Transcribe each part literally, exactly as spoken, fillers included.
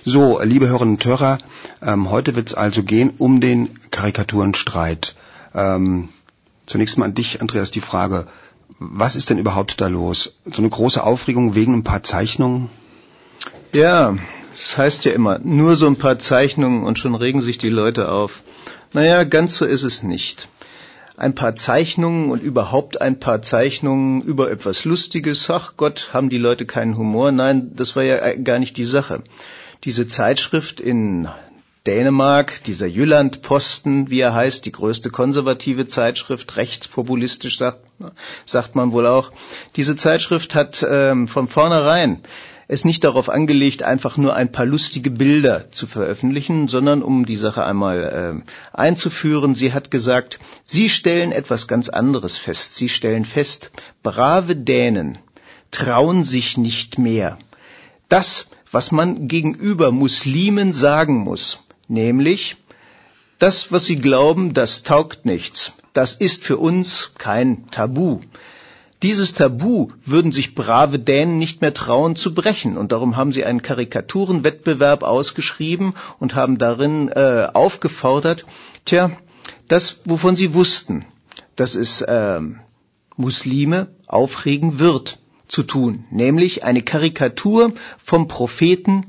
So, liebe Hörerinnen und Hörer, ähm, heute wird es also gehen um den Karikaturenstreit. Ähm, zunächst mal an dich, Andreas, die Frage, was ist denn überhaupt da los? So eine große Aufregung wegen ein paar Zeichnungen? Ja, das heißt ja immer, nur so ein paar Zeichnungen und schon regen sich die Leute auf. Naja, ganz so ist es nicht. Ein paar Zeichnungen und überhaupt ein paar Zeichnungen über etwas Lustiges, ach Gott, haben die Leute keinen Humor? Nein, das war ja gar nicht die Sache. Diese Zeitschrift in Dänemark, dieser Jylland-Posten, wie er heißt, die größte konservative Zeitschrift, rechtspopulistisch sagt, sagt man wohl auch, diese Zeitschrift hat ähm, von vornherein es nicht darauf angelegt, einfach nur ein paar lustige Bilder zu veröffentlichen, sondern um die Sache einmal äh, einzuführen. Sie hat gesagt, Sie stellen etwas ganz anderes fest. Sie stellen fest, brave Dänen trauen sich nicht mehr. Das, was man gegenüber Muslimen sagen muss, nämlich, das, was sie glauben, das taugt nichts. Das ist für uns kein Tabu. Dieses Tabu würden sich brave Dänen nicht mehr trauen zu brechen. Und darum haben sie einen Karikaturenwettbewerb ausgeschrieben und haben darin äh, aufgefordert, tja, das, wovon sie wussten, dass es äh, Muslime aufregen wird, zu tun. Nämlich eine Karikatur vom Propheten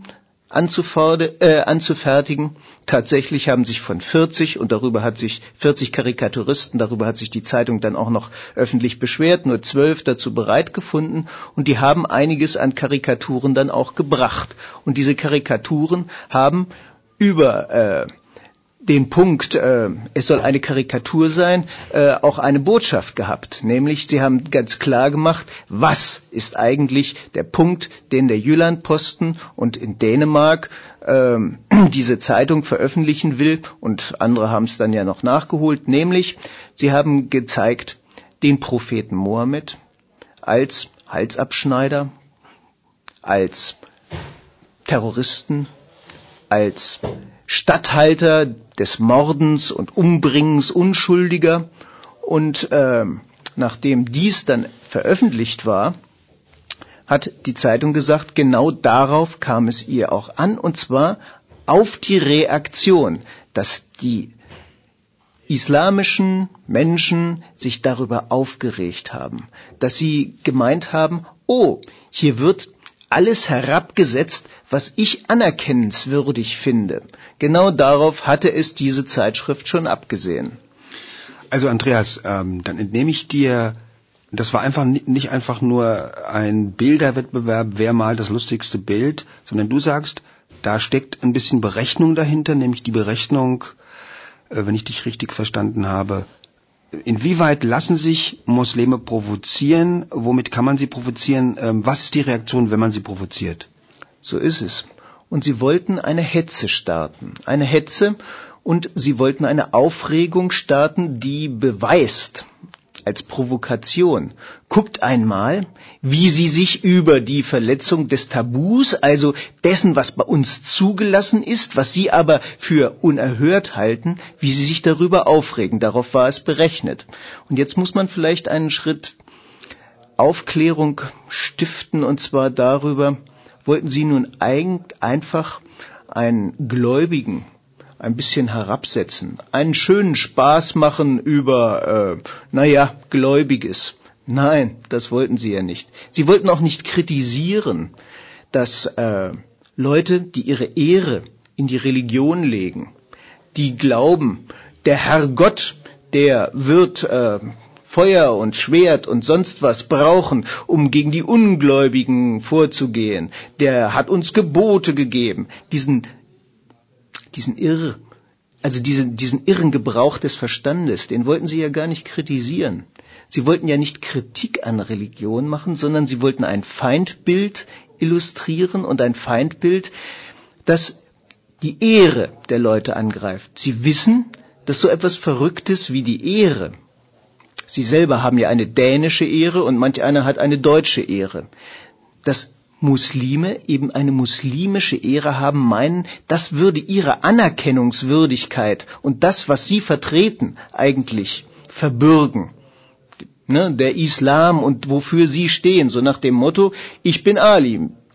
äh, anzufertigen. Tatsächlich haben sich von vierzig und darüber hat sich vierzig Karikaturisten, darüber hat sich die Zeitung dann auch noch öffentlich beschwert, nur zwölf dazu bereit gefunden und die haben einiges an Karikaturen dann auch gebracht. Und diese Karikaturen haben über äh, den Punkt, äh, es soll eine Karikatur sein, äh, auch eine Botschaft gehabt. Nämlich, sie haben ganz klar gemacht, was ist eigentlich der Punkt, den der Jylland-Posten und in Dänemark äh, diese Zeitung veröffentlichen will. Und andere haben es dann ja noch nachgeholt. Nämlich, sie haben gezeigt, den Propheten Mohammed als Halsabschneider, als Terroristen, als Statthalter des Mordens und Umbringens Unschuldiger. Und äh, nachdem dies dann veröffentlicht war, hat die Zeitung gesagt, genau darauf kam es ihr auch an, und zwar auf die Reaktion, dass die islamischen Menschen sich darüber aufgeregt haben, dass sie gemeint haben, oh, hier wird alles herabgesetzt, was ich anerkennenswürdig finde. Genau darauf hatte es diese Zeitschrift schon abgesehen. Also Andreas, ähm, dann entnehme ich dir, das war einfach nicht einfach nur ein Bilderwettbewerb, wer malt das lustigste Bild, sondern du sagst, da steckt ein bisschen Berechnung dahinter, nämlich die Berechnung, äh, wenn ich dich richtig verstanden habe, inwieweit lassen sich Muslime provozieren? Womit kann man sie provozieren? Ähm, was ist die Reaktion, wenn man sie provoziert? So ist es. Und sie wollten eine Hetze starten. Eine Hetze und sie wollten eine Aufregung starten, die beweist, als Provokation, guckt einmal, wie sie sich über die Verletzung des Tabus, also dessen, was bei uns zugelassen ist, was sie aber für unerhört halten, wie sie sich darüber aufregen. Darauf war es berechnet. Und jetzt muss man vielleicht einen Schritt Aufklärung stiften, und zwar darüber, wollten sie nun ein, einfach einen Gläubigen ein bisschen herabsetzen, einen schönen Spaß machen über, äh, naja, Gläubiges. Nein, das wollten sie ja nicht. Sie wollten auch nicht kritisieren, dass äh, Leute, die ihre Ehre in die Religion legen, die glauben, der Herrgott, der wird äh, Feuer und Schwert und sonst was brauchen, um gegen die Ungläubigen vorzugehen. Der hat uns Gebote gegeben. Diesen Diesen irr, also diesen, diesen irren Gebrauch des Verstandes, den wollten sie ja gar nicht kritisieren. Sie wollten ja nicht Kritik an Religion machen, sondern sie wollten ein Feindbild illustrieren und ein Feindbild, das die Ehre der Leute angreift. Sie wissen, dass so etwas Verrücktes wie die Ehre, sie selber haben ja eine dänische Ehre und manch einer hat eine deutsche Ehre, dass Muslime eben eine muslimische Ehre haben, meinen, das würde ihre Anerkennungswürdigkeit und das, was sie vertreten, eigentlich verbürgen. Ne, der Islam und wofür sie stehen, so nach dem Motto, ich bin Ali,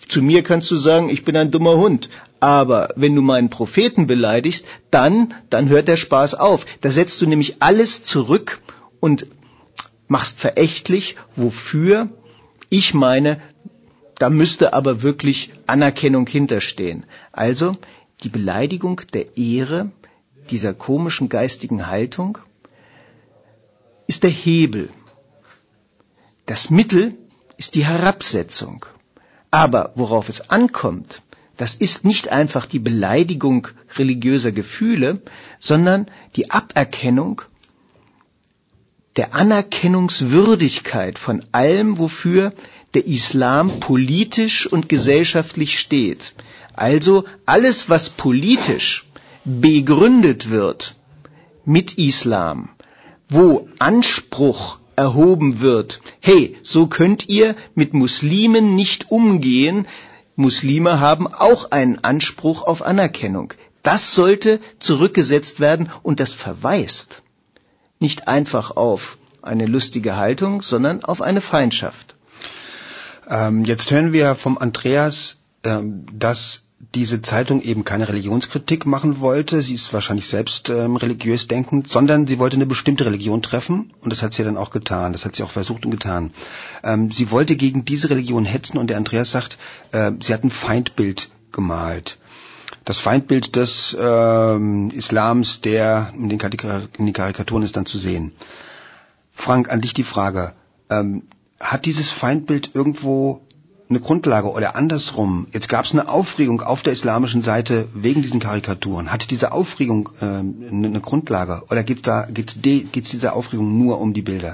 Zu mir kannst du sagen, ich bin ein dummer Hund. Aber wenn du meinen Propheten beleidigst, dann, dann hört der Spaß auf. Da setzt du nämlich alles zurück und machst verächtlich, wofür ich meine, da müsste aber wirklich Anerkennung hinterstehen. Also die Beleidigung der Ehre dieser komischen geistigen Haltung ist der Hebel. Das Mittel ist die Herabsetzung. Aber worauf es ankommt, das ist nicht einfach die Beleidigung religiöser Gefühle, sondern die Aberkennung der Anerkennungswürdigkeit von allem, wofür der Islam politisch und gesellschaftlich steht. Also alles, was politisch begründet wird mit Islam, wo Anspruch erhoben wird, hey, so könnt ihr mit Muslimen nicht umgehen, Muslime haben auch einen Anspruch auf Anerkennung. Das sollte zurückgesetzt werden und das verweist nicht einfach auf eine lustige Haltung, sondern auf eine Feindschaft. Ähm, jetzt hören wir vom Andreas, ähm, dass diese Zeitung eben keine Religionskritik machen wollte. Sie ist wahrscheinlich selbst ähm, religiös denkend, sondern sie wollte eine bestimmte Religion treffen und das hat sie dann auch getan. Das hat sie auch versucht und getan. Ähm, sie wollte gegen diese Religion hetzen und der Andreas sagt, äh, sie hat ein Feindbild gemalt. Das Feindbild des ähm, Islams, der in den, Karika- in den Karikaturen ist dann zu sehen. Frank, an dich die Frage, ähm, hat dieses Feindbild irgendwo eine Grundlage oder andersrum? Jetzt gab es eine Aufregung auf der islamischen Seite wegen diesen Karikaturen. Hat diese Aufregung ähm, eine Grundlage oder geht's da geht's de, geht's dieser Aufregung nur um die Bilder?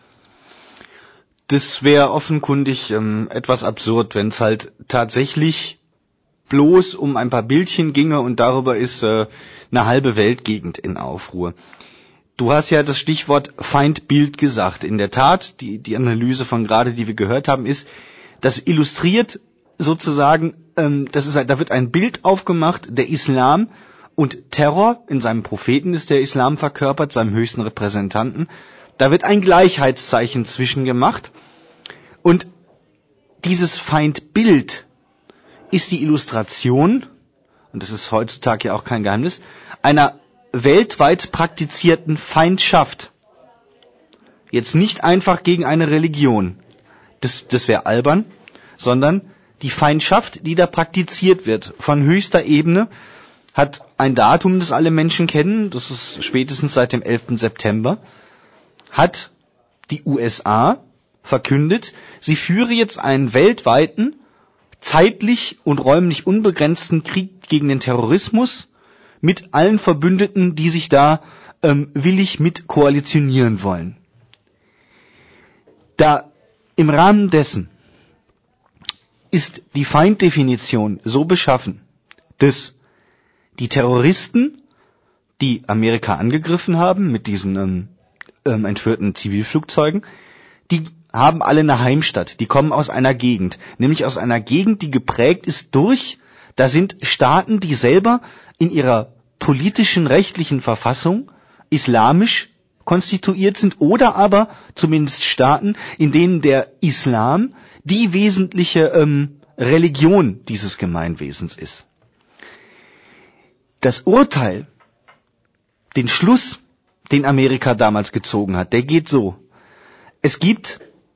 Das wäre offenkundig ähm, etwas absurd, wenn es halt tatsächlich bloß um ein paar Bildchen ginge und darüber ist äh, eine halbe Weltgegend in Aufruhr. Du hast ja das Stichwort Feindbild gesagt. In der Tat, die, die Analyse von gerade, die wir gehört haben, ist, das illustriert sozusagen, ähm, das ist, da wird ein Bild aufgemacht, der Islam und Terror, in seinem Propheten ist der Islam verkörpert, seinem höchsten Repräsentanten. Da wird ein Gleichheitszeichen zwischen gemacht und dieses Feindbild ist die Illustration, und das ist heutzutage ja auch kein Geheimnis, einer weltweit praktizierten Feindschaft. Jetzt nicht einfach gegen eine Religion, das, das wäre albern, sondern die Feindschaft, die da praktiziert wird, von höchster Ebene, hat ein Datum, das alle Menschen kennen, das ist spätestens seit dem elften September, hat die U S A verkündet, sie führe jetzt einen weltweiten, zeitlich und räumlich unbegrenzten Krieg gegen den Terrorismus mit allen Verbündeten, die sich da ähm, willig mit koalitionieren wollen. Da im Rahmen dessen ist die Feinddefinition so beschaffen, dass die Terroristen, die Amerika angegriffen haben mit diesen ähm, ähm, entführten Zivilflugzeugen, die haben alle eine Heimstatt, die kommen aus einer Gegend, nämlich aus einer Gegend, die geprägt ist durch, da sind Staaten, die selber in ihrer politischen, rechtlichen Verfassung islamisch konstituiert sind oder aber zumindest Staaten, in denen der Islam die wesentliche ähm, Religion dieses Gemeinwesens ist. Das Urteil, den Schluss, den Amerika damals gezogen hat, der geht so. Es gibt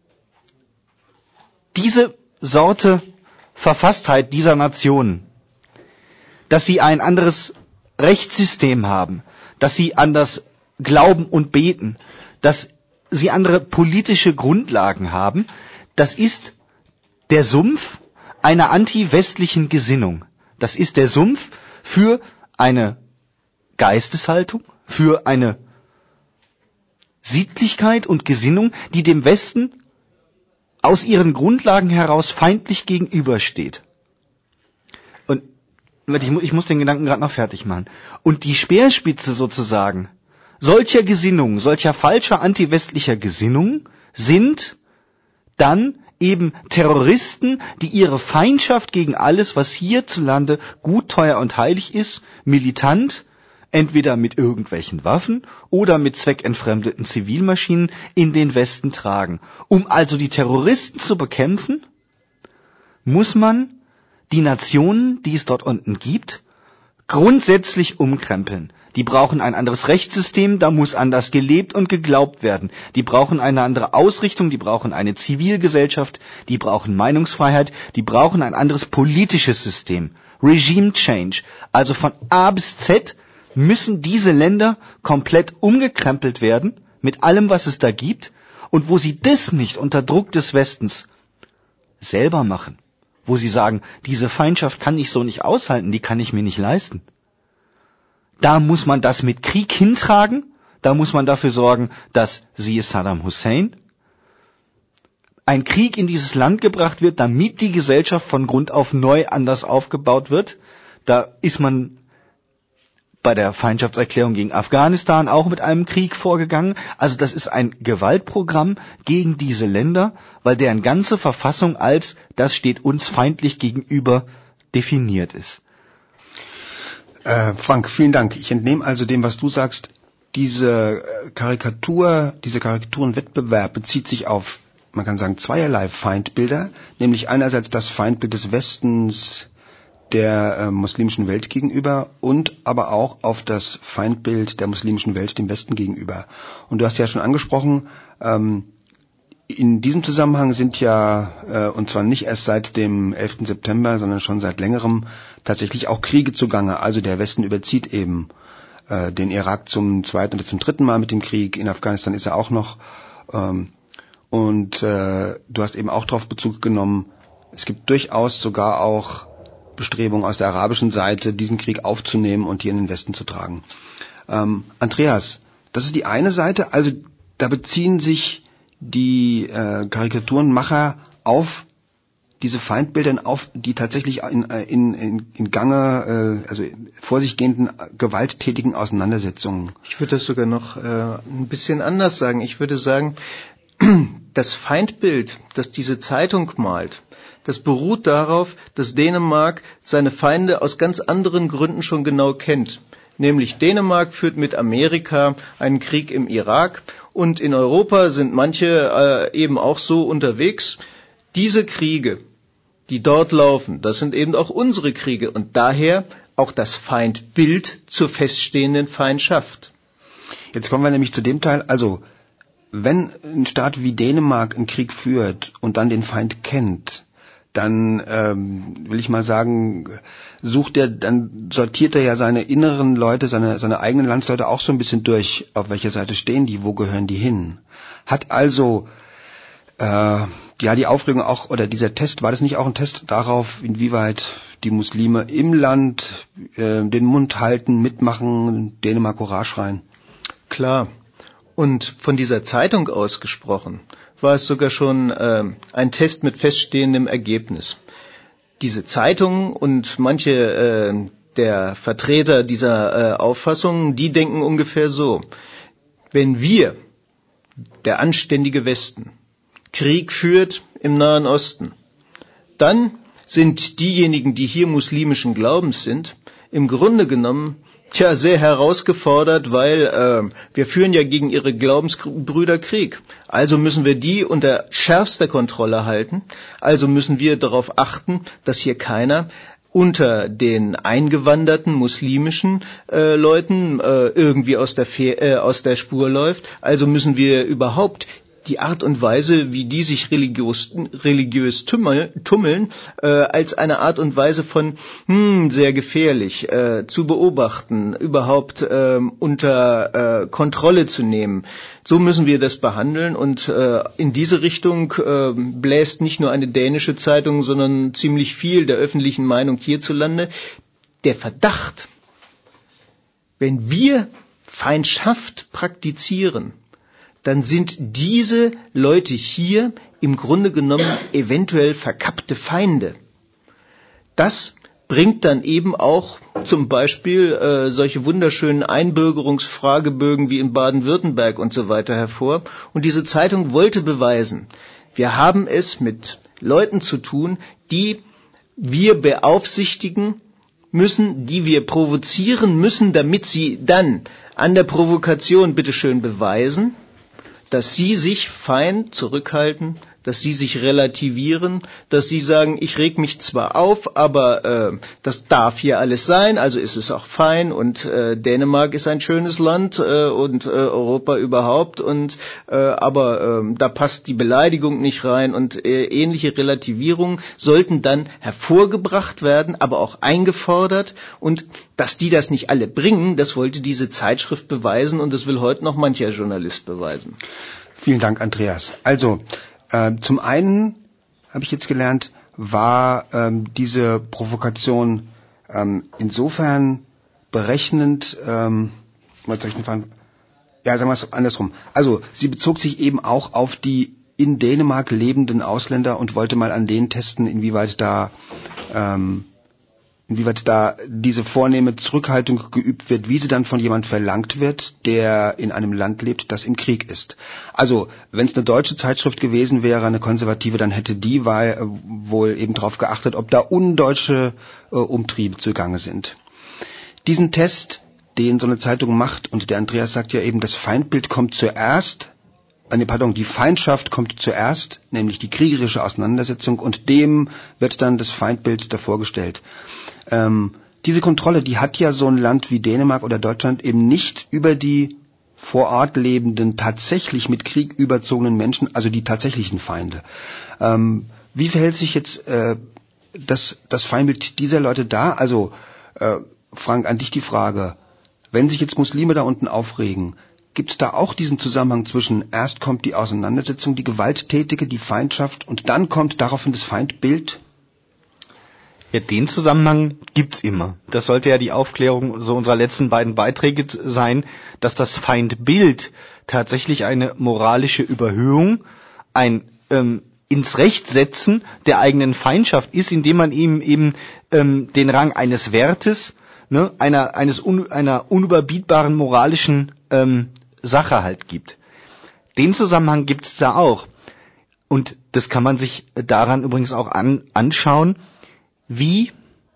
diese Sorte Verfasstheit dieser Nationen, dass sie ein anderes Rechtssystem haben, dass sie anders glauben und beten, dass sie andere politische Grundlagen haben, das ist der Sumpf einer anti-westlichen Gesinnung. Das ist der Sumpf für eine Geisteshaltung, für eine Sittlichkeit und Gesinnung, die dem Westen aus ihren Grundlagen heraus feindlich gegenübersteht. Und ich muss, ich muss den Gedanken gerade noch fertig machen. Und die Speerspitze sozusagen solcher Gesinnungen, solcher falscher antiwestlicher Gesinnungen sind dann eben Terroristen, die ihre Feindschaft gegen alles, was hierzulande gut, teuer und heilig ist, militant, entweder mit irgendwelchen Waffen oder mit zweckentfremdeten Zivilmaschinen in den Westen tragen. Um also die Terroristen zu bekämpfen, muss man die Nationen, die es dort unten gibt, grundsätzlich umkrempeln. Die brauchen ein anderes Rechtssystem, da muss anders gelebt und geglaubt werden. Die brauchen eine andere Ausrichtung, die brauchen eine Zivilgesellschaft, die brauchen Meinungsfreiheit, die brauchen ein anderes politisches System. Regime Change. Also von A bis Z müssen diese Länder komplett umgekrempelt werden, mit allem, was es da gibt. Und wo sie das nicht unter Druck des Westens selber machen, wo sie sagen, diese Feindschaft kann ich so nicht aushalten, die kann ich mir nicht leisten, da muss man das mit Krieg hintragen, da muss man dafür sorgen, dass, siehe Saddam Hussein, ein Krieg in dieses Land gebracht wird, damit die Gesellschaft von Grund auf neu anders aufgebaut wird. Da ist man bei der Feindschaftserklärung gegen Afghanistan auch mit einem Krieg vorgegangen. Also das ist ein Gewaltprogramm gegen diese Länder, weil deren ganze Verfassung als, das steht uns feindlich gegenüber, definiert ist. Äh, Frank, vielen Dank. Ich entnehme also dem, was du sagst, diese Karikatur, dieser Karikaturenwettbewerb bezieht sich auf, man kann sagen, zweierlei Feindbilder, nämlich einerseits das Feindbild des Westens der äh, muslimischen Welt gegenüber und aber auch auf das Feindbild der muslimischen Welt dem Westen gegenüber. Und du hast ja schon angesprochen, ähm, in diesem Zusammenhang sind ja, äh, und zwar nicht erst seit dem elften September, sondern schon seit längerem, tatsächlich auch Kriege zugange. Also der Westen überzieht eben äh, den Irak zum zweiten oder zum dritten Mal mit dem Krieg. In Afghanistan ist er auch noch. Ähm, und äh, du hast eben auch darauf Bezug genommen, es gibt durchaus sogar auch Bestrebungen aus der arabischen Seite, diesen Krieg aufzunehmen und hier in den Westen zu tragen. Ähm, Andreas, das ist die eine Seite, also da beziehen sich die äh, Karikaturenmacher auf diese Feindbilder, auf die tatsächlich in, in, in, in Gange, äh, also vor sich gehenden gewalttätigen Auseinandersetzungen. Ich würde das sogar noch äh, ein bisschen anders sagen. Ich würde sagen, das Feindbild, das diese Zeitung malt, das beruht darauf, dass Dänemark seine Feinde aus ganz anderen Gründen schon genau kennt. Nämlich Dänemark führt mit Amerika einen Krieg im Irak und in Europa sind manche äh, eben auch so unterwegs. Diese Kriege, die dort laufen, das sind eben auch unsere Kriege und daher auch das Feindbild zur feststehenden Feindschaft. Jetzt kommen wir nämlich zu dem Teil, also wenn ein Staat wie Dänemark einen Krieg führt und dann den Feind kennt, dann ähm, will ich mal sagen, sucht er, dann sortiert er ja seine inneren Leute, seine seine eigenen Landsleute auch so ein bisschen durch, auf welcher Seite stehen die, wo gehören die hin. Hat also äh, ja die Aufregung auch, oder dieser Test, war das nicht auch ein Test darauf, inwieweit die Muslime im Land äh, den Mund halten, mitmachen, Dänemark Hurra schreien? Klar. Und von dieser Zeitung ausgesprochen war es sogar schon äh, ein Test mit feststehendem Ergebnis. Diese Zeitung und manche äh, der Vertreter dieser äh, Auffassung, die denken ungefähr so: Wenn wir, der anständige Westen, Krieg führt im Nahen Osten, dann sind diejenigen, die hier muslimischen Glaubens sind, im Grunde genommen Tja, sehr herausgefordert, weil äh, wir führen ja gegen ihre Glaubensbrüder Krieg. Also müssen wir die unter schärfster Kontrolle halten. Also müssen wir darauf achten, dass hier keiner unter den eingewanderten muslimischen äh, Leuten äh, irgendwie aus der, Fe- äh, aus der Spur läuft. Also müssen wir überhaupt die Art und Weise, wie die sich religiös, religiös tummeln, äh, als eine Art und Weise von hm, sehr gefährlich äh, zu beobachten, überhaupt äh, unter äh, Kontrolle zu nehmen. So müssen wir das behandeln und äh, in diese Richtung äh, bläst nicht nur eine dänische Zeitung, sondern ziemlich viel der öffentlichen Meinung hierzulande der Verdacht, wenn wir Feindschaft praktizieren, dann sind diese Leute hier im Grunde genommen eventuell verkappte Feinde. Das bringt dann eben auch zum Beispiel äh, solche wunderschönen Einbürgerungsfragebögen wie in Baden-Württemberg und so weiter hervor. Und diese Zeitung wollte beweisen, wir haben es mit Leuten zu tun, die wir beaufsichtigen müssen, die wir provozieren müssen, damit sie dann an der Provokation bitteschön beweisen, dass sie sich fein zurückhalten, dass sie sich relativieren, dass sie sagen, ich reg mich zwar auf, aber äh, das darf hier alles sein, also ist es auch fein und äh, Dänemark ist ein schönes Land äh, und äh, Europa überhaupt und äh, aber äh, da passt die Beleidigung nicht rein und äh, ähnliche Relativierungen sollten dann hervorgebracht werden, aber auch eingefordert und dass die das nicht alle bringen, das wollte diese Zeitschrift beweisen und das will heute noch mancher Journalist beweisen. Vielen Dank, Andreas. Also, äh, zum einen habe ich jetzt gelernt, war ähm, diese Provokation ähm, insofern berechnend, ähm, was soll ich denn fahren? Ja, sagen wir es andersrum. Also, sie bezog sich eben auch auf die in Dänemark lebenden Ausländer und wollte mal an denen testen, inwieweit da ähm, inwieweit da diese vornehme Zurückhaltung geübt wird, wie sie dann von jemand verlangt wird, der in einem Land lebt, das im Krieg ist. Also, wenn es eine deutsche Zeitschrift gewesen wäre, eine konservative, dann hätte die weil, äh, wohl eben darauf geachtet, ob da undeutsche äh, Umtriebe zugange sind. Diesen Test, den so eine Zeitung macht, und der Andreas sagt ja eben, das Feindbild kommt zuerst, äh, nee, pardon, die Feindschaft kommt zuerst, nämlich die kriegerische Auseinandersetzung, und dem wird dann das Feindbild davor gestellt. Ähm, diese Kontrolle, die hat ja so ein Land wie Dänemark oder Deutschland eben nicht über die vor Ort lebenden, tatsächlich mit Krieg überzogenen Menschen, also die tatsächlichen Feinde. Ähm, wie verhält sich jetzt äh, das, das Feindbild dieser Leute dar? Also, äh, Frank, an dich die Frage, wenn sich jetzt Muslime da unten aufregen, gibt es da auch diesen Zusammenhang zwischen erst kommt die Auseinandersetzung, die gewalttätige, die Feindschaft und dann kommt daraufhin das Feindbild? Ja, den Zusammenhang gibt's immer. Das sollte ja die Aufklärung so unserer letzten beiden Beiträge sein, dass das Feindbild tatsächlich eine moralische Überhöhung, ein ähm, ins Recht setzen der eigenen Feindschaft ist, indem man ihm eben ähm, den Rang eines Wertes, ne, einer eines un, einer unüberbietbaren moralischen ähm, Sache halt gibt. Den Zusammenhang gibt's da auch. Und das kann man sich daran übrigens auch an, anschauen, wie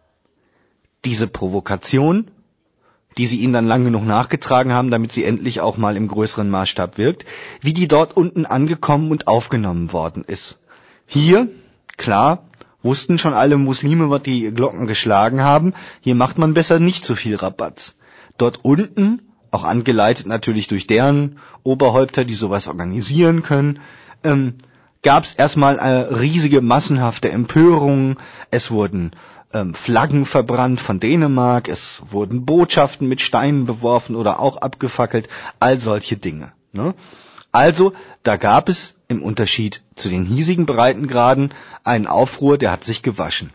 diese Provokation, die sie ihnen dann lang genug nachgetragen haben, damit sie endlich auch mal im größeren Maßstab wirkt, wie die dort unten angekommen und aufgenommen worden ist. Hier, klar, wussten schon alle Muslime, was die Glocken geschlagen haben, hier macht man besser nicht so viel Rabatz. Dort unten, auch angeleitet natürlich durch deren Oberhäupter, die sowas organisieren können, ähm, gab es erstmal eine riesige massenhafte Empörung, es wurden ähm, Flaggen verbrannt von Dänemark, es wurden Botschaften mit Steinen beworfen oder auch abgefackelt, all solche Dinge. Ne? Also, da gab es im Unterschied zu den hiesigen Breitengraden einen Aufruhr, der hat sich gewaschen.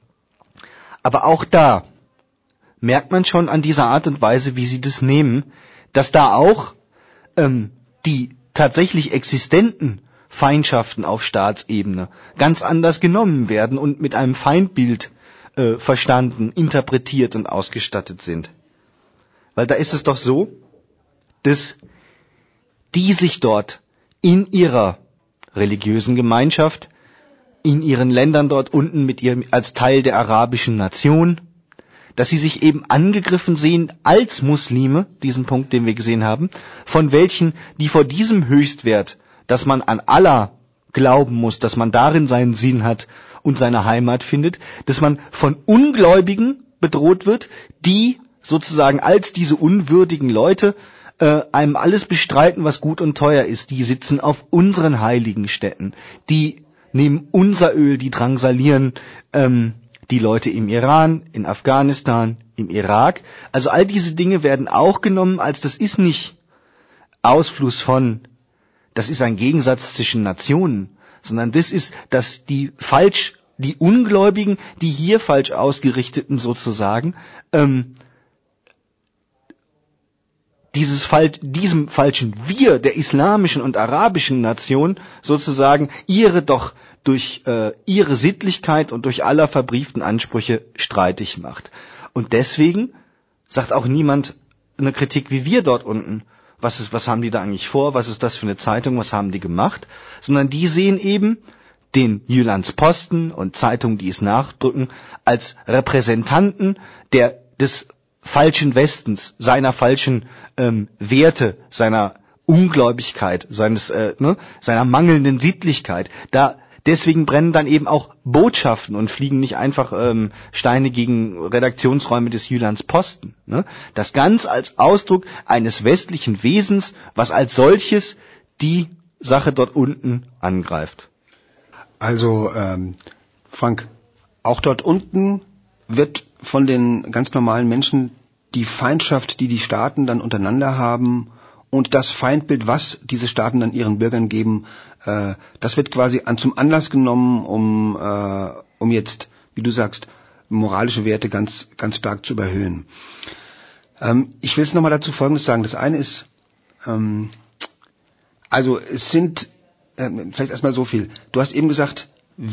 Aber auch da merkt man schon an dieser Art und Weise, wie sie das nehmen, dass da auch ähm, die tatsächlich existenten Feindschaften auf Staatsebene ganz anders genommen werden und mit einem Feindbild äh, verstanden, interpretiert und ausgestattet sind. Weil da ist es doch so, dass die sich dort in ihrer religiösen Gemeinschaft, in ihren Ländern dort unten mit ihrem als Teil der arabischen Nation, dass sie sich eben angegriffen sehen als Muslime, diesen Punkt, den wir gesehen haben, von welchen, die vor diesem Höchstwert, dass man an Allah glauben muss, dass man darin seinen Sinn hat und seine Heimat findet, dass man von Ungläubigen bedroht wird, die sozusagen als diese unwürdigen Leute äh, einem alles bestreiten, was gut und teuer ist. Die sitzen auf unseren heiligen Stätten, die nehmen unser Öl, die drangsalieren ähm, die Leute im Iran, in Afghanistan, im Irak. Also all diese Dinge werden auch genommen, als das ist nicht Ausfluss von, das ist ein Gegensatz zwischen Nationen, sondern das ist, dass die falsch, die Ungläubigen, die hier falsch ausgerichteten sozusagen, ähm, dieses Fall, diesem falschen Wir der islamischen und arabischen Nation sozusagen ihre doch durch äh, ihre Sittlichkeit und durch aller verbrieften Ansprüche streitig macht. Und deswegen sagt auch niemand eine Kritik wie wir dort unten. Was ist, was haben die da eigentlich vor? Was ist das für eine Zeitung? Was haben die gemacht? Sondern die sehen eben den Jyllands-Posten und Zeitungen, die es nachdrücken, als Repräsentanten der des falschen Westens, seiner falschen ähm, Werte, seiner Ungläubigkeit, seines, äh, ne, seiner mangelnden Sittlichkeit. Da deswegen brennen dann eben auch Botschaften und fliegen nicht einfach ähm, Steine gegen Redaktionsräume des Jyllands Posten. Ne? Das ganz als Ausdruck eines westlichen Wesens, was als solches die Sache dort unten angreift. Also, ähm, Frank, auch dort unten wird von den ganz normalen Menschen die Feindschaft, die die Staaten dann untereinander haben, und das Feindbild, was diese Staaten dann ihren Bürgern geben, äh, das wird quasi an, zum Anlass genommen, um, äh, um jetzt, wie du sagst, moralische Werte ganz, ganz stark zu überhöhen. Ähm, ich will es nochmal dazu Folgendes sagen. Das eine ist, ähm, also es sind, äh, vielleicht erstmal so viel. Du hast eben gesagt,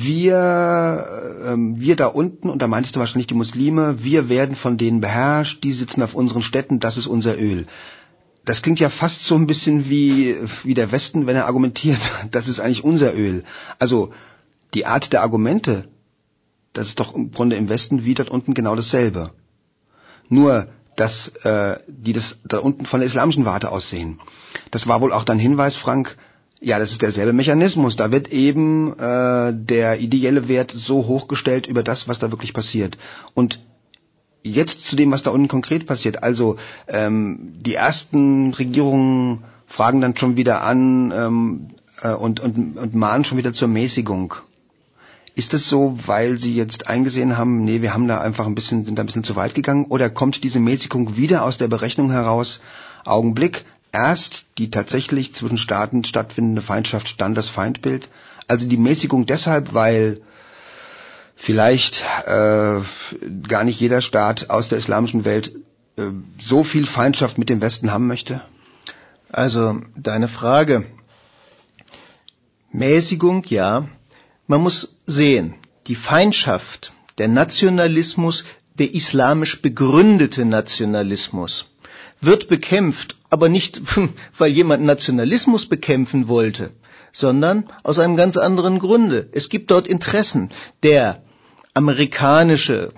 wir, äh, wir da unten, und da meintest du wahrscheinlich die Muslime, wir werden von denen beherrscht, die sitzen auf unseren Städten, das ist unser Öl. Das klingt ja fast so ein bisschen wie, wie der Westen, wenn er argumentiert, das ist eigentlich unser Öl. Also die Art der Argumente, das ist doch im Grunde im Westen wie dort unten genau dasselbe. Nur, dass äh, die das da unten von der islamischen Warte aus sehen. Das war wohl auch dein Hinweis, Frank. Ja, das ist derselbe Mechanismus. Da wird eben äh, der ideelle Wert so hochgestellt über das, was da wirklich passiert. Und jetzt zu dem, was da unten konkret passiert. Also ähm, die ersten Regierungen fragen dann schon wieder an ähm, äh, und, und, und mahnen schon wieder zur Mäßigung. Ist es so, weil sie jetzt eingesehen haben, nee, wir haben da einfach ein bisschen, sind da ein bisschen zu weit gegangen? Oder kommt diese Mäßigung wieder aus der Berechnung heraus? Augenblick, erst die tatsächlich zwischen Staaten stattfindende Feindschaft, dann das Feindbild. Also die Mäßigung deshalb, weil vielleicht äh, gar nicht jeder Staat aus der islamischen Welt äh, so viel Feindschaft mit dem Westen haben möchte? Also, deine Frage. Mäßigung, ja. Man muss sehen, die Feindschaft, der Nationalismus, der islamisch begründete Nationalismus, wird bekämpft, aber nicht, weil jemand Nationalismus bekämpfen wollte, sondern aus einem ganz anderen Grunde. Es gibt dort Interessen. Der amerikanische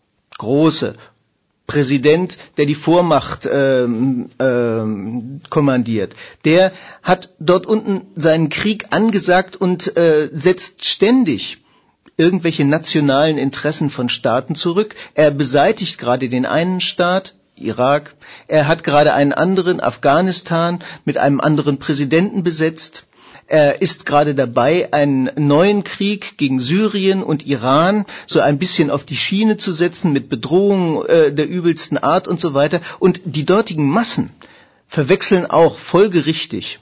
große Präsident, der die Vormacht ähm, ähm, kommandiert, der hat dort unten seinen Krieg angesagt und äh, setzt ständig irgendwelche nationalen Interessen von Staaten zurück. Er beseitigt gerade den einen Staat, Irak, er hat gerade einen anderen, Afghanistan, mit einem anderen Präsidenten besetzt. Er ist gerade dabei, einen neuen Krieg gegen Syrien und Iran so ein bisschen auf die Schiene zu setzen mit Bedrohungen äh, der übelsten Art und so weiter. Und die dortigen Massen verwechseln auch folgerichtig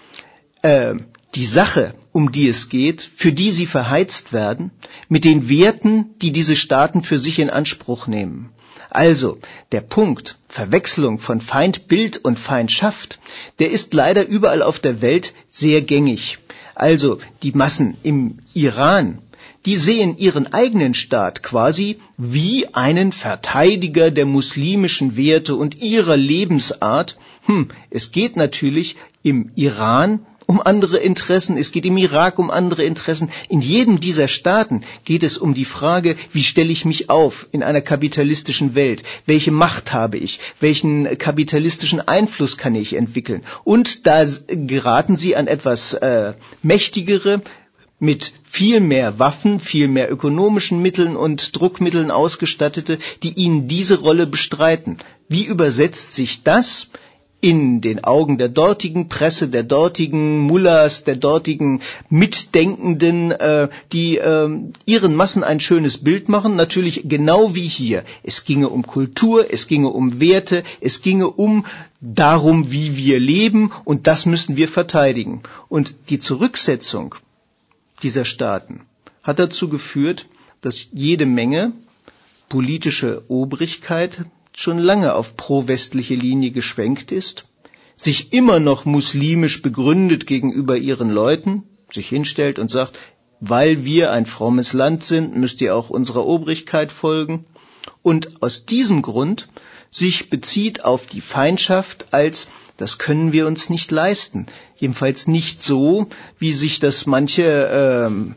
äh, die Sache, um die es geht, für die sie verheizt werden, mit den Werten, die diese Staaten für sich in Anspruch nehmen. Also, der Punkt Verwechslung von Feindbild und Feindschaft, der ist leider überall auf der Welt sehr gängig. Also, die Massen im Iran, die sehen ihren eigenen Staat quasi wie einen Verteidiger der muslimischen Werte und ihrer Lebensart. Hm, es geht natürlich im Iran um andere Interessen, es geht im Irak um andere Interessen. In jedem dieser Staaten geht es um die Frage, wie stelle ich mich auf in einer kapitalistischen Welt? Welche Macht habe ich? Welchen kapitalistischen Einfluss kann ich entwickeln? Und da geraten sie an etwas äh, mächtigere, mit viel mehr Waffen, viel mehr ökonomischen Mitteln und Druckmitteln ausgestattete, die ihnen diese Rolle bestreiten. Wie übersetzt sich das in den Augen der dortigen Presse, der dortigen Mullahs, der dortigen Mitdenkenden, äh, die äh, ihren Massen ein schönes Bild machen, natürlich genau wie hier. Es ginge um Kultur, es ginge um Werte, es ginge um darum, wie wir leben, und das müssen wir verteidigen. Und die Zurücksetzung dieser Staaten hat dazu geführt, dass jede Menge politische Obrigkeit schon lange auf pro-westliche Linie geschwenkt ist, sich immer noch muslimisch begründet gegenüber ihren Leuten, sich hinstellt und sagt, weil wir ein frommes Land sind, müsst ihr auch unserer Obrigkeit folgen, und aus diesem Grund sich bezieht auf die Feindschaft als, das können wir uns nicht leisten, jedenfalls nicht so, wie sich das manche ähm,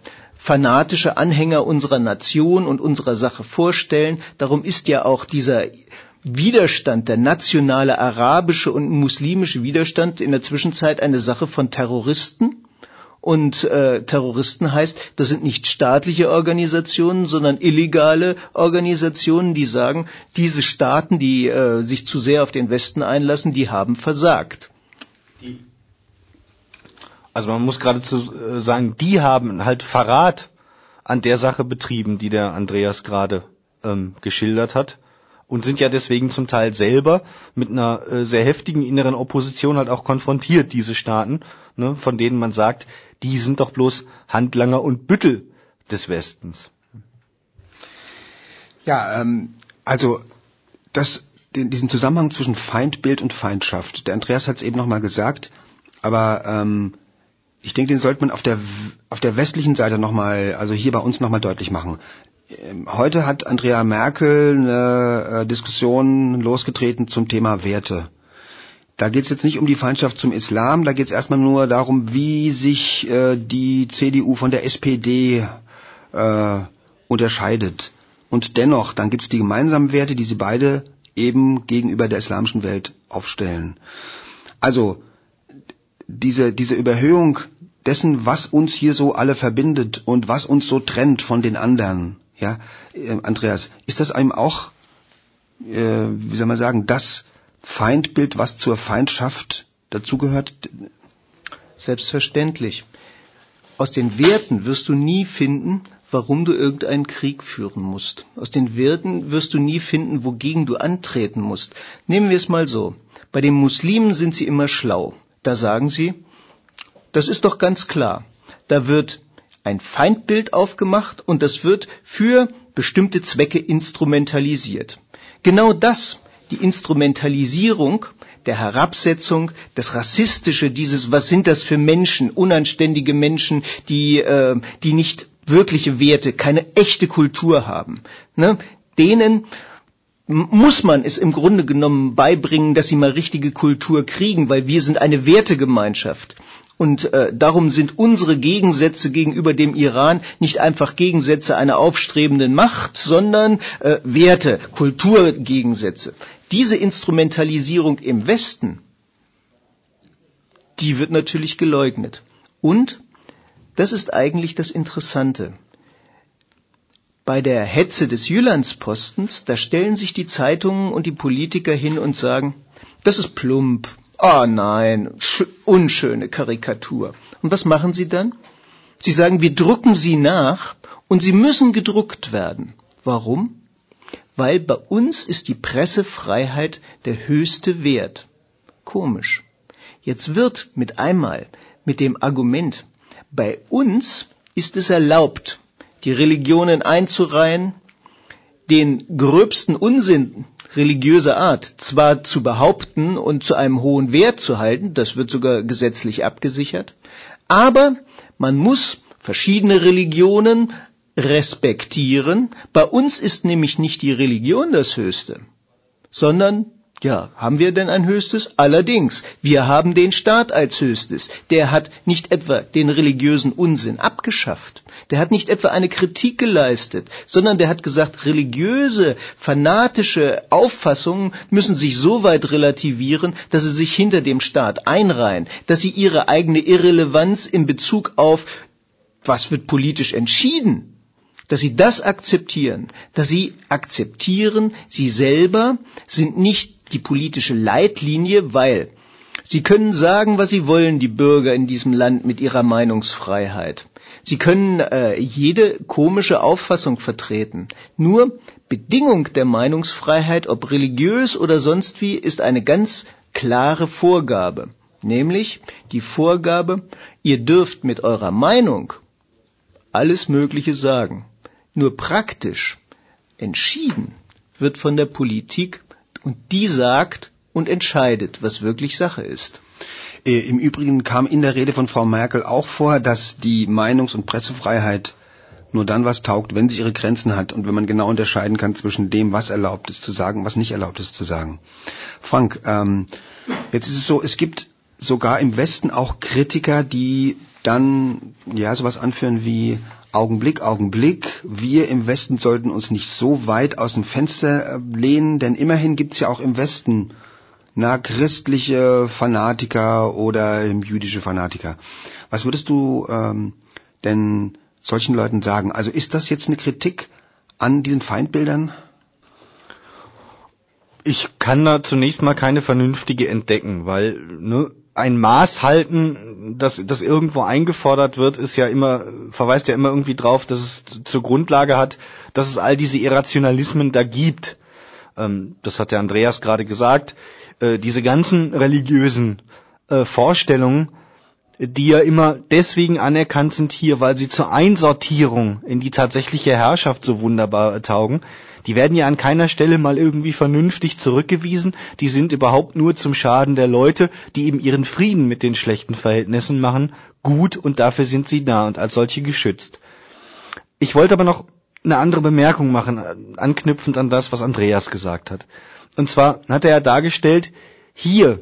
fanatische Anhänger unserer Nation und unserer Sache vorstellen. Darum ist ja auch dieser Widerstand, der nationale arabische und muslimische Widerstand in der Zwischenzeit eine Sache von Terroristen. Und äh, Terroristen heißt, das sind nicht staatliche Organisationen, sondern illegale Organisationen, die sagen, diese Staaten, die äh, sich zu sehr auf den Westen einlassen, die haben versagt. Also man muss geradezu äh, sagen, die haben halt Verrat an der Sache betrieben, die der Andreas gerade ähm, geschildert hat. Und sind ja deswegen zum Teil selber mit einer äh, sehr heftigen inneren Opposition halt auch konfrontiert, diese Staaten, ne, von denen man sagt, die sind doch bloß Handlanger und Büttel des Westens. Ja, ähm, also das, den, diesen Zusammenhang zwischen Feindbild und Feindschaft, der Andreas hat es eben nochmal gesagt, aber ähm, ich denke, den sollte man auf der auf der westlichen Seite nochmal, also hier bei uns nochmal deutlich machen. Heute hat Angela Merkel eine äh, Diskussion losgetreten zum Thema Werte. Da geht es jetzt nicht um die Feindschaft zum Islam, da geht es erstmal nur darum, wie sich äh, die C D U von der S P D äh, unterscheidet. Und dennoch, dann gibt es die gemeinsamen Werte, die sie beide eben gegenüber der islamischen Welt aufstellen. Also diese, diese Überhöhung dessen, was uns hier so alle verbindet und was uns so trennt von den anderen. Ja, äh, Andreas, ist das einem auch, äh, wie soll man sagen, das Feindbild, was zur Feindschaft dazugehört? Selbstverständlich. Aus den Werten wirst du nie finden, warum du irgendeinen Krieg führen musst. Aus den Werten wirst du nie finden, wogegen du antreten musst. Nehmen wir es mal so. Bei den Muslimen sind sie immer schlau. Da sagen sie, das ist doch ganz klar. Da wird ein Feindbild aufgemacht und das wird für bestimmte Zwecke instrumentalisiert. Genau das, die Instrumentalisierung der Herabsetzung, das Rassistische, dieses, was sind das für Menschen, unanständige Menschen, die, äh, die nicht wirkliche Werte, keine echte Kultur haben. Ne? Denen muss man es im Grunde genommen beibringen, dass sie mal richtige Kultur kriegen, weil wir sind eine Wertegemeinschaft. Und äh, darum sind unsere Gegensätze gegenüber dem Iran nicht einfach Gegensätze einer aufstrebenden Macht, sondern äh, Werte, Kulturgegensätze. Diese Instrumentalisierung im Westen, die wird natürlich geleugnet. Und, das ist eigentlich das Interessante, bei der Hetze des Jyllandspostens, da stellen sich die Zeitungen und die Politiker hin und sagen, das ist plump. Oh nein, unschöne Karikatur. Und was machen sie dann? Sie sagen, wir drucken sie nach und sie müssen gedruckt werden. Warum? Weil bei uns ist die Pressefreiheit der höchste Wert. Komisch. Jetzt wird mit einmal mit dem Argument, bei uns ist es erlaubt, die Religionen einzureihen, den gröbsten Unsinn religiöser Art zwar zu behaupten und zu einem hohen Wert zu halten, das wird sogar gesetzlich abgesichert, aber man muss verschiedene Religionen respektieren. Bei uns ist nämlich nicht die Religion das Höchste, sondern, ja, haben wir denn ein Höchstes? Allerdings, wir haben den Staat als Höchstes. Der hat nicht etwa den religiösen Unsinn abgeschafft. Der hat nicht etwa eine Kritik geleistet, sondern der hat gesagt, religiöse, fanatische Auffassungen müssen sich so weit relativieren, dass sie sich hinter dem Staat einreihen, dass sie ihre eigene Irrelevanz in Bezug auf, was wird politisch entschieden, dass sie das akzeptieren, dass sie akzeptieren, sie selber sind nicht die politische Leitlinie, weil sie können sagen, was sie wollen, die Bürger in diesem Land mit ihrer Meinungsfreiheit. Sie können äh, jede komische Auffassung vertreten. Nur Bedingung der Meinungsfreiheit, ob religiös oder sonst wie, ist eine ganz klare Vorgabe. Nämlich die Vorgabe, ihr dürft mit eurer Meinung alles Mögliche sagen. Nur praktisch entschieden wird von der Politik und die sagt und entscheidet, was wirklich Sache ist. Im Übrigen kam in der Rede von Frau Merkel auch vor, dass die Meinungs- und Pressefreiheit nur dann was taugt, wenn sie ihre Grenzen hat und wenn man genau unterscheiden kann zwischen dem, was erlaubt ist zu sagen, was nicht erlaubt ist zu sagen. Frank, ähm, jetzt ist es so, es gibt sogar im Westen auch Kritiker, die dann ja sowas anführen wie Augenblick, Augenblick, wir im Westen sollten uns nicht so weit aus dem Fenster lehnen, denn immerhin gibt's ja auch im Westen na christliche Fanatiker oder jüdische Fanatiker. Was würdest du ähm, denn solchen Leuten sagen? Also ist das jetzt eine Kritik an diesen Feindbildern? Ich kann da zunächst mal keine vernünftige entdecken, weil ne, ein Maß halten, das, das irgendwo eingefordert wird, ist ja immer, verweist ja immer irgendwie drauf, dass es zur Grundlage hat, dass es all diese Irrationalismen da gibt. Ähm, das hat der Andreas gerade gesagt. Äh, diese ganzen religiösen äh, Vorstellungen, die ja immer deswegen anerkannt sind hier, weil sie zur Einsortierung in die tatsächliche Herrschaft so wunderbar taugen, die werden ja an keiner Stelle mal irgendwie vernünftig zurückgewiesen, die sind überhaupt nur zum Schaden der Leute, die eben ihren Frieden mit den schlechten Verhältnissen machen, gut und dafür sind sie da und als solche geschützt. Ich wollte aber noch eine andere Bemerkung machen, anknüpfend an das, was Andreas gesagt hat. Und zwar hat er ja dargestellt, hier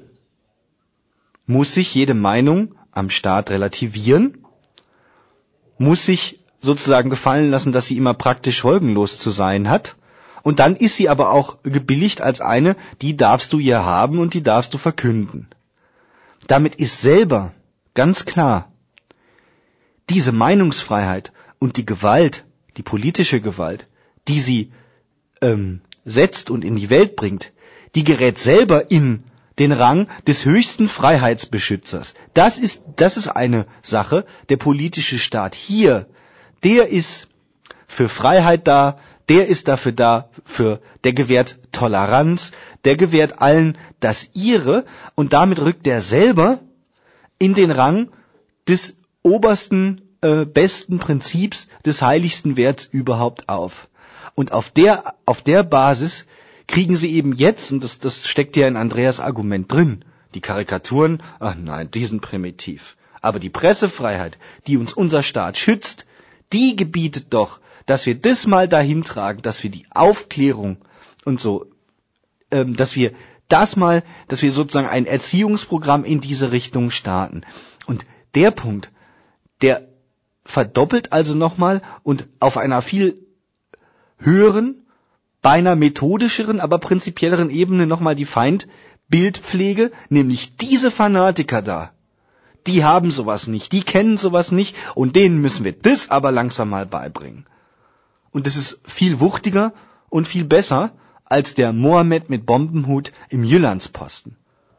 muss sich jede Meinung am Staat relativieren, muss sich sozusagen gefallen lassen, dass sie immer praktisch folgenlos zu sein hat. Und dann ist sie aber auch gebilligt als eine, die darfst du hier haben und die darfst du verkünden. Damit ist selber ganz klar, diese Meinungsfreiheit und die Gewalt, die politische Gewalt, die sie ähm, setzt und in die Welt bringt, die gerät selber in den Rang des höchsten Freiheitsbeschützers. Das ist, das ist eine Sache. Der politische Staat hier, der ist für Freiheit da, der ist dafür da, für, der gewährt Toleranz, der gewährt allen das ihre und damit rückt er selber in den Rang des obersten, äh, besten Prinzips, des heiligsten Werts überhaupt auf. Und auf der, auf der Basis kriegen sie eben jetzt, und das, das steckt ja in Andreas Argument drin, die Karikaturen, ach nein, die sind primitiv. Aber die Pressefreiheit, die uns unser Staat schützt, die gebietet doch, dass wir das mal dahin tragen, dass wir die Aufklärung und so, ähm, dass wir das mal, dass wir sozusagen ein Erziehungsprogramm in diese Richtung starten. Und der Punkt, der verdoppelt also nochmal und auf einer viel höheren, beinahe methodischeren, aber prinzipielleren Ebene nochmal die Feindbildpflege, nämlich diese Fanatiker da, die haben sowas nicht, die kennen sowas nicht und denen müssen wir das aber langsam mal beibringen. Und das ist viel wuchtiger und viel besser als der Mohammed mit Bombenhut im Jyllandsposten.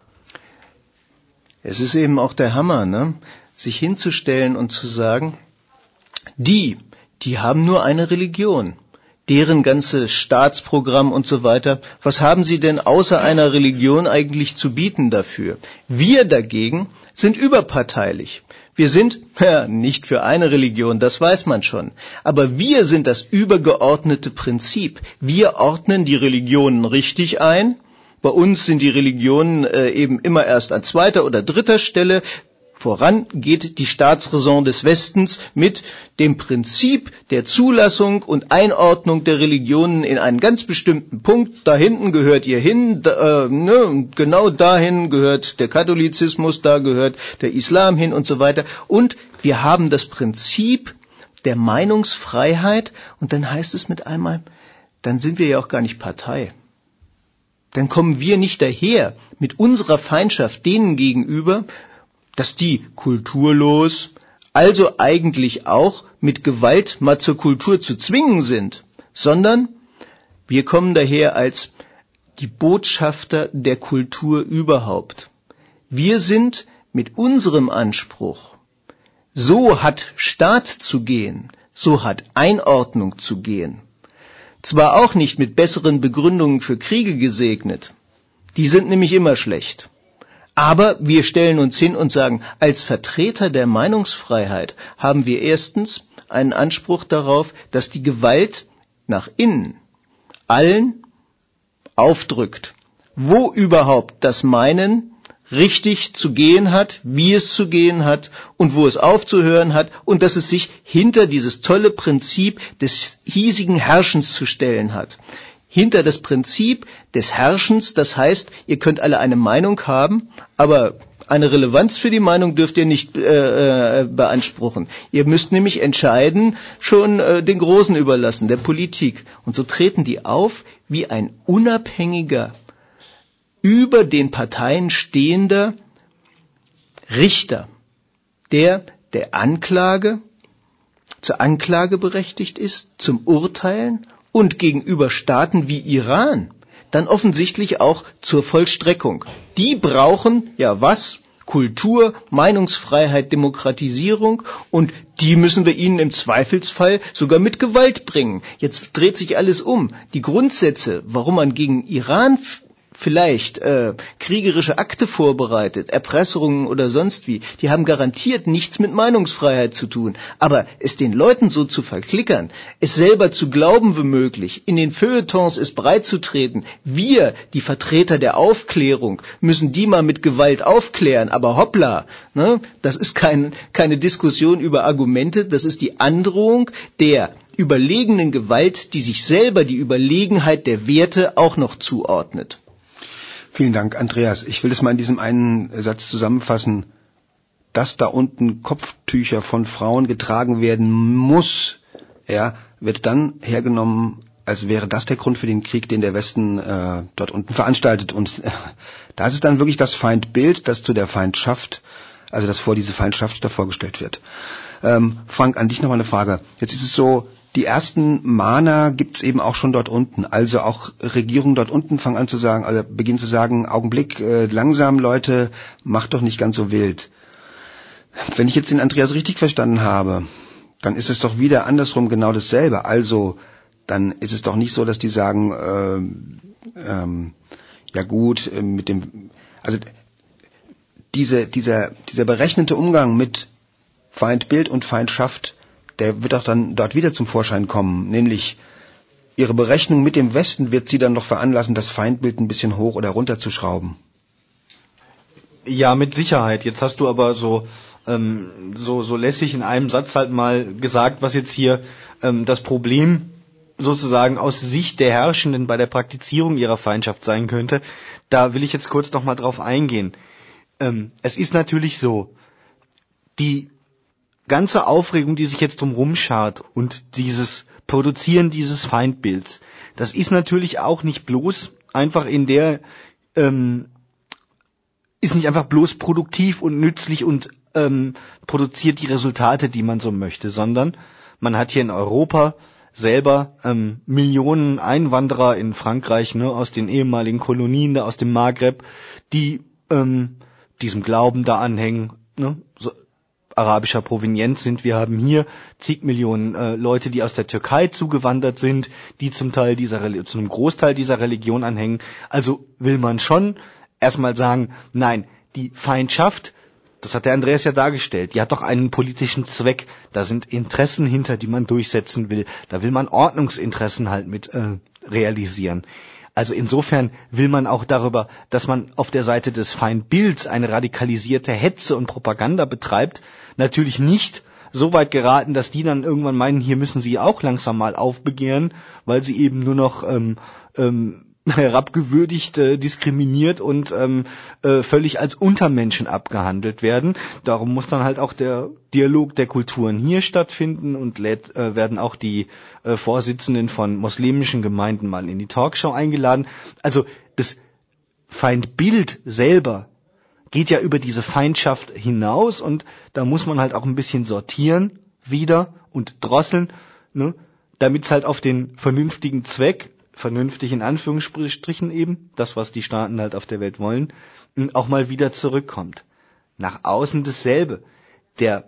Es ist eben auch der Hammer, ne? Sich hinzustellen und zu sagen, die, die haben nur eine Religion. Deren ganze Staatsprogramm und so weiter, was haben sie denn außer einer Religion eigentlich zu bieten dafür? Wir dagegen sind überparteilich. Wir sind ja, nicht für eine Religion, das weiß man schon. Aber wir sind das übergeordnete Prinzip. Wir ordnen die Religionen richtig ein. Bei uns sind die Religionen äh, eben immer erst an zweiter oder dritter Stelle. Voran geht die Staatsräson des Westens mit dem Prinzip der Zulassung und Einordnung der Religionen in einen ganz bestimmten Punkt. Da hinten gehört ihr hin, da, äh, ne, genau dahin gehört der Katholizismus, da gehört der Islam hin und so weiter. Und wir haben das Prinzip der Meinungsfreiheit und dann heißt es mit einmal, dann sind wir ja auch gar nicht Partei. Dann kommen wir nicht daher mit unserer Feindschaft denen gegenüber, dass die kulturlos, also eigentlich auch mit Gewalt mal zur Kultur zu zwingen sind, sondern wir kommen daher als die Botschafter der Kultur überhaupt. Wir sind mit unserem Anspruch, so hat Staat zu gehen, so hat Einordnung zu gehen, zwar auch nicht mit besseren Begründungen für Kriege gesegnet, die sind nämlich immer schlecht. Aber wir stellen uns hin und sagen, als Vertreter der Meinungsfreiheit haben wir erstens einen Anspruch darauf, dass die Gewalt nach innen allen aufdrückt, wo überhaupt das Meinen richtig zu gehen hat, wie es zu gehen hat und wo es aufzuhören hat und dass es sich hinter dieses tolle Prinzip des hiesigen Herrschens zu stellen hat. hinter das Prinzip des Herrschens, das heißt, ihr könnt alle eine Meinung haben, aber eine Relevanz für die Meinung dürft ihr nicht äh, beanspruchen. Ihr müsst nämlich entscheiden, schon äh, den Großen überlassen, der Politik. Und so treten die auf wie ein unabhängiger, über den Parteien stehender Richter, der der Anklage zur Anklage berechtigt ist, zum Urteilen und gegenüber Staaten wie Iran dann offensichtlich auch zur Vollstreckung. Die brauchen, ja was? Kultur, Meinungsfreiheit, Demokratisierung und die müssen wir ihnen im Zweifelsfall sogar mit Gewalt bringen. Jetzt dreht sich alles um. Die Grundsätze, warum man gegen Iran f- vielleicht äh, kriegerische Akte vorbereitet, Erpresserungen oder sonst wie, die haben garantiert nichts mit Meinungsfreiheit zu tun. Aber es den Leuten so zu verklickern, es selber zu glauben womöglich, in den Feuilletons es breitzutreten, wir, die Vertreter der Aufklärung, müssen die mal mit Gewalt aufklären, aber hoppla, ne, das ist kein, keine Diskussion über Argumente, das ist die Androhung der überlegenen Gewalt, die sich selber die Überlegenheit der Werte auch noch zuordnet. Vielen Dank, Andreas. Ich will es mal in diesem einen Satz zusammenfassen. Dass da unten Kopftücher von Frauen getragen werden muss, ja, wird dann hergenommen, als wäre das der Grund für den Krieg, den der Westen äh, dort unten veranstaltet. Und äh, da ist es dann wirklich das Feindbild, das zu der Feindschaft, also das vor diese Feindschaft da vorgestellt wird. Ähm, Frank, an dich nochmal eine Frage. Jetzt ist es so, die ersten Mahner gibt's eben auch schon dort unten. Also auch Regierungen dort unten fangen an zu sagen, also beginnen zu sagen, Augenblick, äh, langsam Leute, macht doch nicht ganz so wild. Wenn ich jetzt den Andreas richtig verstanden habe, dann ist es doch wieder andersrum genau dasselbe. Also dann ist es doch nicht so, dass die sagen, äh, ähm, ja gut, äh, mit dem, also diese, dieser, dieser berechnete Umgang mit Feindbild und Feindschaft, der wird auch dann dort wieder zum Vorschein kommen, nämlich ihre Berechnung mit dem Westen wird sie dann noch veranlassen, das Feindbild ein bisschen hoch oder runter zu schrauben. Ja, mit Sicherheit. Jetzt hast du aber so ähm, so so lässig in einem Satz halt mal gesagt, was jetzt hier ähm, das Problem sozusagen aus Sicht der Herrschenden bei der Praktizierung ihrer Feindschaft sein könnte. Da will ich jetzt kurz noch mal drauf eingehen. Ähm, es ist natürlich so, die ganze Aufregung, die sich jetzt drum rumschart und dieses Produzieren dieses Feindbilds, das ist natürlich auch nicht bloß einfach in der, ähm, ist nicht einfach bloß produktiv und nützlich und ähm, produziert die Resultate, die man so möchte, sondern man hat hier in Europa selber ähm, Millionen Einwanderer in Frankreich, ne, aus den ehemaligen Kolonien, da aus dem Maghreb, die ähm, diesem Glauben da anhängen, ne, so, arabischer Provenienz sind. Wir haben hier zig Millionen äh, Leute, die aus der Türkei zugewandert sind, die zum Teil dieser Reli- zu einem Großteil dieser Religion anhängen. Also will man schon erstmal sagen, nein, die Feindschaft, das hat der Andreas ja dargestellt, die hat doch einen politischen Zweck. Da sind Interessen hinter, die man durchsetzen will. Da will man Ordnungsinteressen halt mit äh, realisieren. Also insofern will man auch darüber, dass man auf der Seite des Feindbilds eine radikalisierte Hetze und Propaganda betreibt, natürlich nicht so weit geraten, dass die dann irgendwann meinen, hier müssen sie auch langsam mal aufbegehren, weil sie eben nur noch ähm, ähm, herabgewürdigt, äh, diskriminiert und ähm, äh, völlig als Untermenschen abgehandelt werden. Darum muss dann halt auch der Dialog der Kulturen hier stattfinden und lädt, äh, werden auch die äh, Vorsitzenden von muslimischen Gemeinden mal in die Talkshow eingeladen. Also das Feindbild selber geht ja über diese Feindschaft hinaus und da muss man halt auch ein bisschen sortieren wieder und drosseln, ne, damit es halt auf den vernünftigen Zweck, vernünftig in Anführungsstrichen eben, das, was die Staaten halt auf der Welt wollen, auch mal wieder zurückkommt. Nach außen dasselbe. Der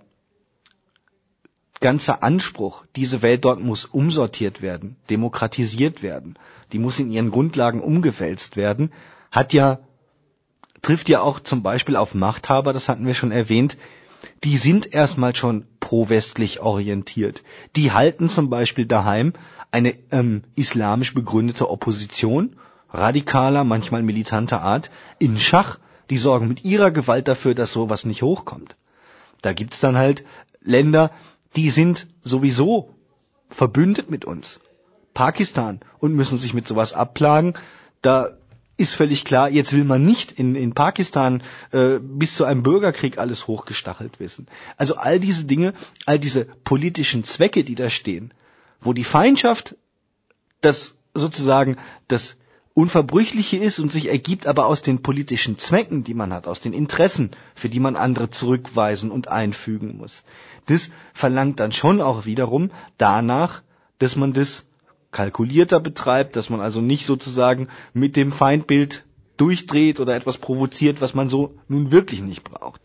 ganze Anspruch, diese Welt dort muss umsortiert werden, demokratisiert werden, die muss in ihren Grundlagen umgewälzt werden, hat ja, trifft ja auch zum Beispiel auf Machthaber, das hatten wir schon erwähnt, die sind erstmal schon pro-westlich orientiert. Die halten zum Beispiel daheim eine ähm, islamisch begründete Opposition, radikaler, manchmal militanter Art, in Schach. Die sorgen mit ihrer Gewalt dafür, dass sowas nicht hochkommt. Da gibt's dann halt Länder, die sind sowieso verbündet mit uns. Pakistan und müssen sich mit sowas abplagen. Da ist völlig klar, jetzt will man nicht in, in Pakistan äh, bis zu einem Bürgerkrieg alles hochgestachelt wissen. Also all diese Dinge, all diese politischen Zwecke, die da stehen, wo die Feindschaft das sozusagen das Unverbrüchliche ist und sich ergibt aber aus den politischen Zwecken, die man hat, aus den Interessen, für die man andere zurückweisen und einfügen muss. Das verlangt dann schon auch wiederum danach, dass man das kalkulierter betreibt, dass man also nicht sozusagen mit dem Feindbild durchdreht oder etwas provoziert, was man so nun wirklich nicht braucht.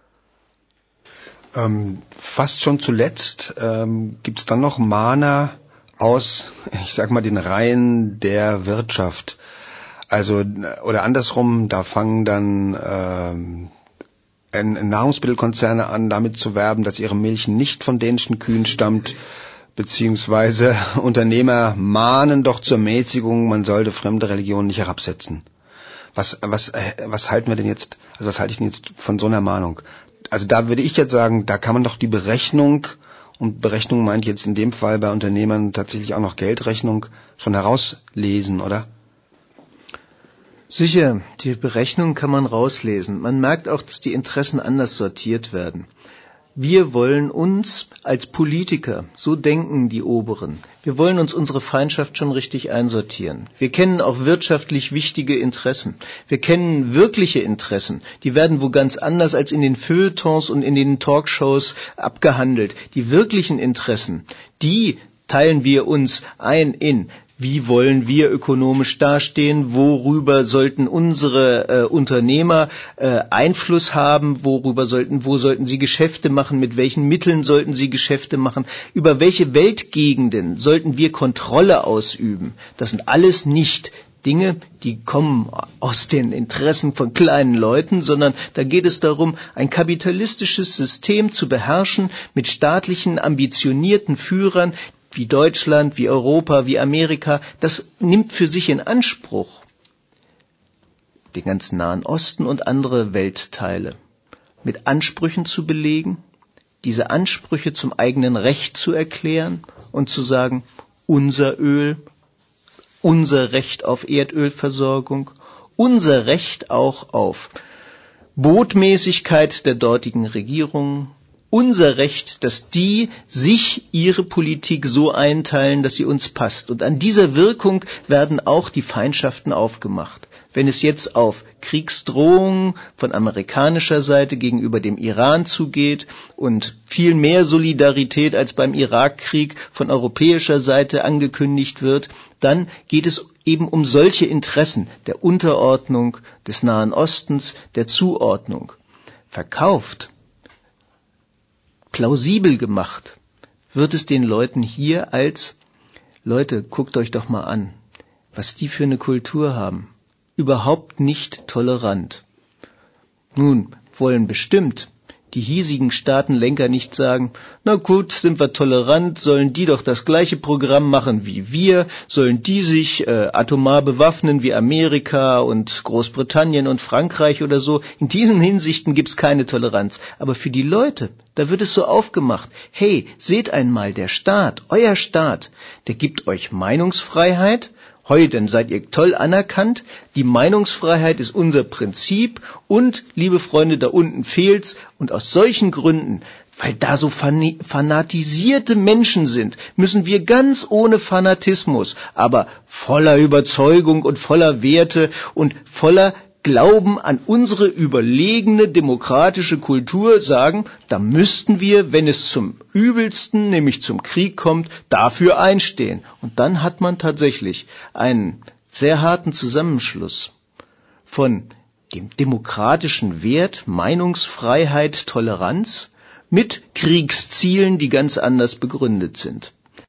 Ähm, fast schon zuletzt ähm, gibt es dann noch Mahner aus, ich sag mal, den Reihen der Wirtschaft. Also, oder andersrum, da fangen dann ähm, Nahrungsmittelkonzerne an, damit zu werben, dass ihre Milch nicht von dänischen Kühen stammt, beziehungsweise Unternehmer mahnen doch zur Mäßigung, man sollte fremde Religionen nicht herabsetzen. Was, was, was halten wir denn jetzt, also was halte ich denn jetzt von so einer Mahnung? Also da würde ich jetzt sagen, da kann man doch die Berechnung, und Berechnung meint jetzt in dem Fall bei Unternehmern tatsächlich auch noch Geldrechnung, schon herauslesen, oder? Sicher, die Berechnung kann man rauslesen. Man merkt auch, dass die Interessen anders sortiert werden. Wir wollen uns als Politiker, so denken die Oberen, wir wollen uns unsere Feindschaft schon richtig einsortieren. Wir kennen auch wirtschaftlich wichtige Interessen. Wir kennen wirkliche Interessen. Die werden wo ganz anders als in den Feuilletons und in den Talkshows abgehandelt. Die wirklichen Interessen, die teilen wir uns ein in: Wie wollen wir ökonomisch dastehen? Worüber sollten unsere äh, Unternehmer äh, Einfluss haben? Worüber sollten, wo sollten sie Geschäfte machen? Mit welchen Mitteln sollten sie Geschäfte machen? Über welche Weltgegenden sollten wir Kontrolle ausüben? Das sind alles nicht Dinge, die kommen aus den Interessen von kleinen Leuten, sondern da geht es darum, ein kapitalistisches System zu beherrschen mit staatlichen, ambitionierten Führern, wie Deutschland, wie Europa, wie Amerika. Das nimmt für sich in Anspruch, den ganzen Nahen Osten und andere Weltteile mit Ansprüchen zu belegen, diese Ansprüche zum eigenen Recht zu erklären und zu sagen, unser Öl, unser Recht auf Erdölversorgung, unser Recht auch auf Botmäßigkeit der dortigen Regierungen, unser Recht, dass die sich ihre Politik so einteilen, dass sie uns passt. Und an dieser Wirkung werden auch die Feindschaften aufgemacht. Wenn es jetzt auf Kriegsdrohungen von amerikanischer Seite gegenüber dem Iran zugeht und viel mehr Solidarität als beim Irakkrieg von europäischer Seite angekündigt wird, dann geht es eben um solche Interessen der Unterordnung des Nahen Ostens, der Zuordnung. Verkauft, plausibel gemacht, wird es den Leuten hier als: Leute, guckt euch doch mal an, was die für eine Kultur haben. Überhaupt nicht tolerant. Nun wollen bestimmt die hiesigen Staatenlenker nicht sagen, na gut, sind wir tolerant, sollen die doch das gleiche Programm machen wie wir, sollen die sich äh, atomar bewaffnen wie Amerika und Großbritannien und Frankreich oder so. In diesen Hinsichten gibt's keine Toleranz. Aber für die Leute, da wird es so aufgemacht: Hey, seht einmal, der Staat, euer Staat, der gibt euch Meinungsfreiheit. Heu, dann seid ihr toll anerkannt. Die Meinungsfreiheit ist unser Prinzip und, liebe Freunde, da unten fehlt's. Und aus solchen Gründen, weil da so fanatisierte Menschen sind, müssen wir ganz ohne Fanatismus, aber voller Überzeugung und voller Werte und voller Glauben an unsere überlegene demokratische Kultur sagen, da müssten wir, wenn es zum Übelsten, nämlich zum Krieg kommt, dafür einstehen. Und dann hat man tatsächlich einen sehr harten Zusammenschluss von dem demokratischen Wert, Meinungsfreiheit, Toleranz mit Kriegszielen, die ganz anders begründet sind.